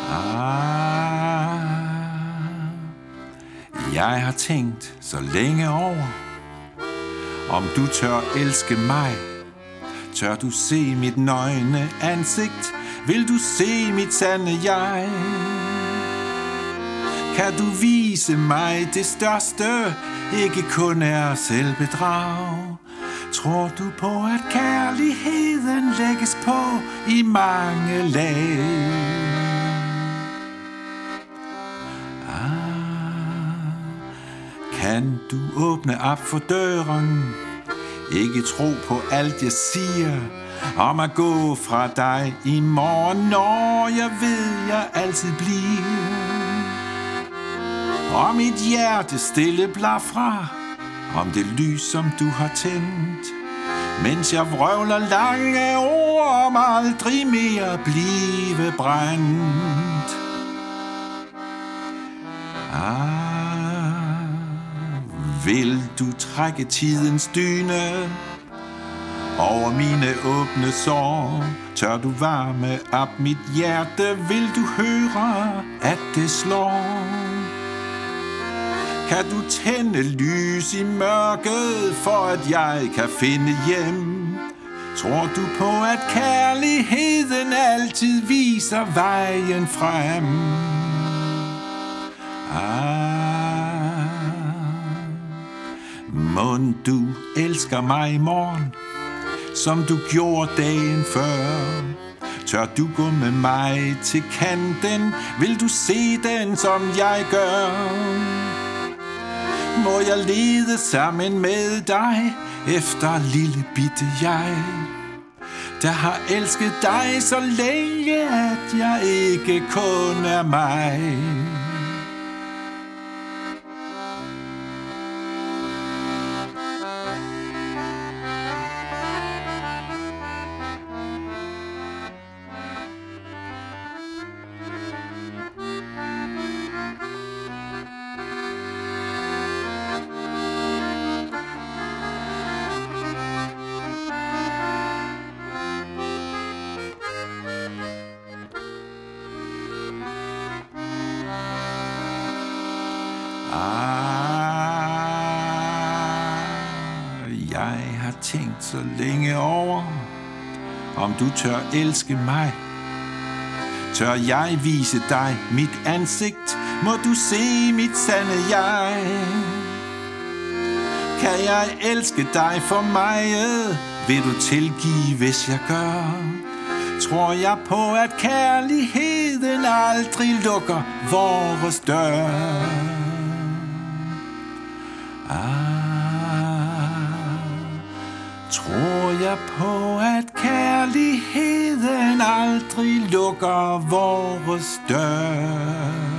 Jeg har tænkt så længe over, om du tør elske mig. Tør du se mit nøgne ansigt? Vil du se mit sande jeg? Kan du vise mig det største, ikke kun er selvbedrag? Tror du på, at kærligheden lægges på i mange lag? Kan du åbne op for døren? Ikke tro på alt jeg siger om at gå fra dig i morgen, når jeg ved jeg altid bliver. Og mit hjerte stille blafrer om det lys som du har tændt, mens jeg vrøvler lange ord om aldrig mere blive brændt. Vil du trække tidens dyne over mine åbne sår? Tør du varme op mit hjerte? Vil du høre, at det slår? Kan du tænde lys i mørket, for at jeg kan finde hjem? Tror du på, at kærligheden altid viser vejen frem? Mon du elsker mig i morgen, som du gjorde dagen før? Tør du gå med mig til kanten? Vil du se den, som jeg gør? Må jeg lede sammen med dig efter lille bitte jeg, der har elsket dig så længe, at jeg ikke kun er mig. Jeg har tænkt så længe over, om du tør elske mig. Tør jeg vise dig mit ansigt? Må du se mit sande jeg? Kan jeg elske dig for mig? Vil du tilgive, hvis jeg gør? Tror jeg på, at kærligheden aldrig lukker vores dør? Tror jeg på, at kærligheden aldrig lukker vores dør?